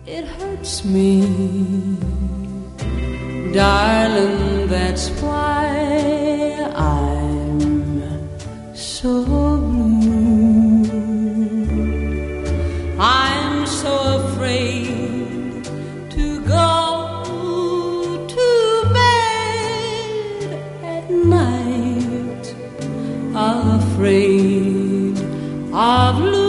It hurts me, darling, that's why I'm so blue. I'm so afraid to go to bed at night, afraid of losing